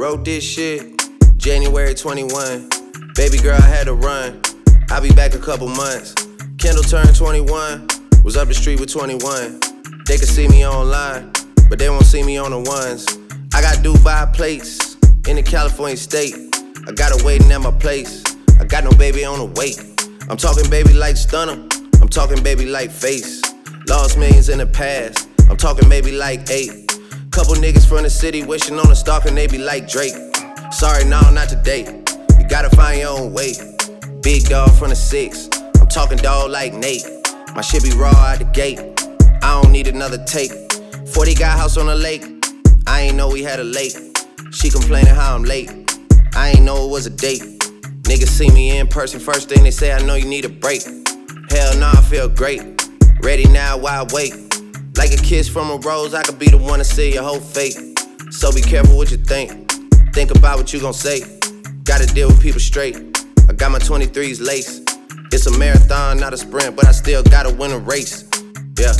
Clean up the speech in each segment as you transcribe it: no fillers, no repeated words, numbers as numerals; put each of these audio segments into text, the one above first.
Wrote this shit, January 21. Baby girl, I had to run. I'll be back a couple months. Kendall turned 21, was up the street with 21. They can see me online, but they won't see me on the ones. I got Dubai plates in the California state. I got her waiting at my place. I got no baby on the wait. I'm talking baby like Stunner. I'm talking baby like Face. Lost millions in the past. I'm talking baby like 8. Couple niggas from the city wishing on a stalker, they be like Drake. Sorry, no, not today. You gotta find your own way. Big dog from the 6. I'm talking dog like Nate. My shit be raw out the gate. I don't need another take. 40 got house on the lake. I ain't know we had a lake. She complaining how I'm late. I ain't know it was a date. Niggas see me in person, first thing they say, I know you need a break. Hell nah, I feel great. Ready now, why wait? Like a kiss from a rose, I could be the one to see your whole fate. So be careful what you think. Think about what you gon' say. Gotta deal with people straight. I got my 23s lace. It's a marathon, not a sprint, but I still gotta win a race. Yeah.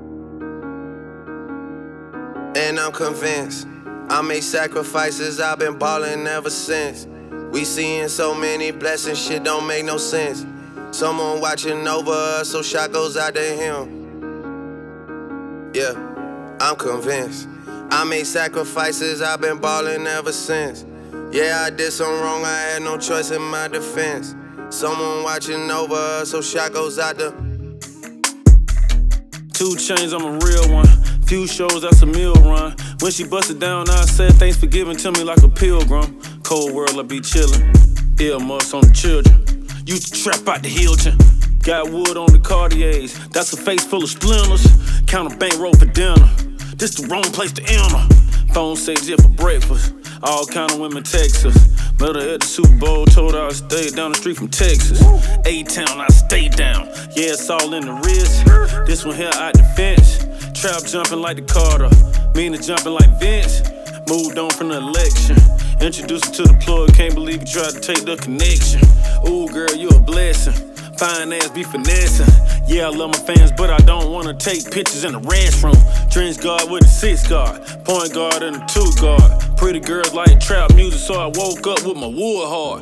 And I'm convinced I made sacrifices, I've been ballin' ever since. We seeing so many blessings, shit don't make no sense. Someone watching over us, so shot goes out to him. Yeah, I'm convinced I made sacrifices, I've been ballin' ever since. Yeah, I did something wrong, I had no choice in my defense. Someone watching over us, so shot goes out to 2 Chainz, I'm a real one. Few shows, that's a meal run. When she busted down, I said thanks for giving to me like a pilgrim. Cold world, I be chillin'. Earmuffs on the children. Used to trap out the Hilton. Got wood on the Cartiers. That's a face full of splinters. Count a bankroll for dinner. This the wrong place to enter. Phone says yeah for breakfast. All kind of women text us. Met her at the Super Bowl, told her I stayed down the street from Texas. A-Town, I stay down. Yeah, it's all in the wrist. This one here out the fence. Trap jumping like the Carter. Mina jumping like Vince. Moved on from the election. Introduced her to the plug. Can't believe you tried to take the connection. Ooh, girl, you a blessing. Fine ass be finessing. Yeah, I love my fans, but I don't wanna take pictures in the restroom. Trench guard with a 6 guard. Point guard and a 2 guard. Pretty girls like trap music, so I woke up with my wood hard.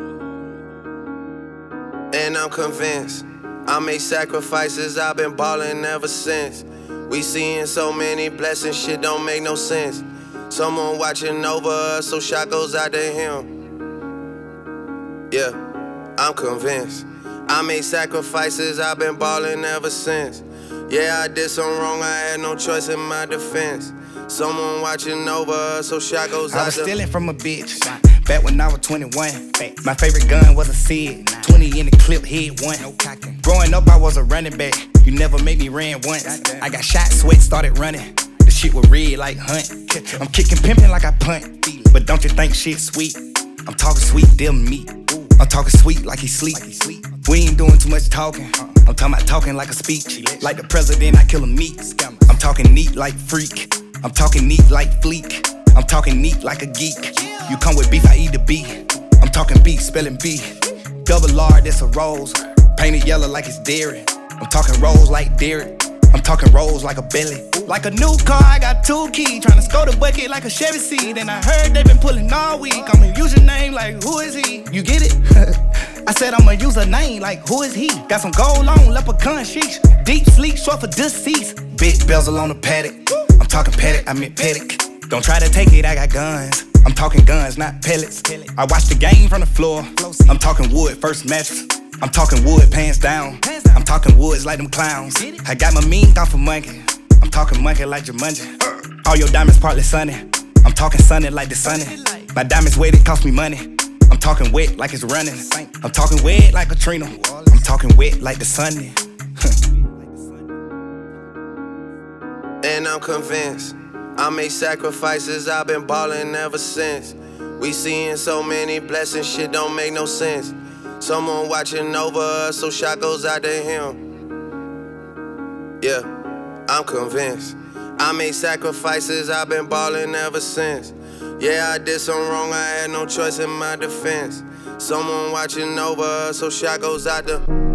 And I'm convinced I made sacrifices, I've been ballin' ever since. We seeing so many blessings, shit don't make no sense. Someone watching over us, so shot goes out to him. Yeah, I'm convinced I made sacrifices, I've been ballin' ever since. Yeah, I did something wrong, I had no choice in my defense. Someone watching over us, so shot goes out to... I was stealing from a bitch, back when I was 21. My favorite gun was a Sid, 20 in the clip, hit one. Growing up, I was a running back, you never made me ran once. I got shot, sweat, started running. The shit was red like Hunt. I'm kicking, pimping like I punt. But don't you think shit sweet? I'm talking sweet, deal meat. I'm talking sweet like he sleep. We ain't doing too much talking. I'm talking about talking like a speech. Like the president, I kill him meat. I'm talking neat like freak. I'm talking neat like fleek. I'm talking neat like a geek. You come with beef, I eat the beef. I'm talking beef, spelling B. Double R, that's a rose. Painted yellow like it's dairy. I'm talking rolls like Derek. I'm talking rolls like a belly. Like a new car, I got 2 keys. Tryna score the bucket like a Chevy seat. And I heard they been pulling all week. I'ma use your name like, who is he? You get it? I said I'ma use a name like, who is he? Got some gold on, leprechaun sheesh. Deep sleep, short for deceased. Big bezel on the paddock. I'm talking paddock, I meant paddock. Don't try to take it, I got guns. I'm talking guns, not pellets. I watch the game from the floor. I'm talking wood, first mattress. I'm talking wood, pants down. I'm talking woods like them clowns. I got my mean off of monkey. I'm talking monkey like Jumanji. All your diamonds partly sunny. I'm talking sunny like the sunny. My diamonds wet, it cost me money. I'm talking wet like it's running. I'm talking wet like Katrina. I'm talking wet like the sunny. And I'm convinced I made sacrifices, I've been ballin' ever since. We seeing so many blessings, shit don't make no sense. Someone watching over us, so shot goes out to him. Yeah, I'm convinced I made sacrifices, I've been ballin' ever since. Yeah, I did something wrong, I had no choice in my defense. Someone watching over us, so shot goes out to